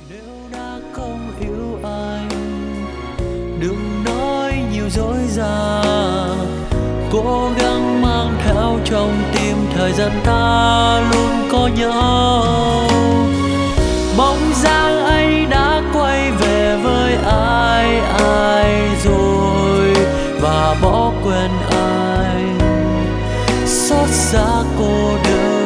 Nếu đã không yêu anh, đừng nói nhiều dối gian, cố gắng mang theo trong tim thời gian ta luôn có nhau. Bóng dáng anh đã quay về với ai ai rồi và bỏ quên anh, xót xa cô đơn.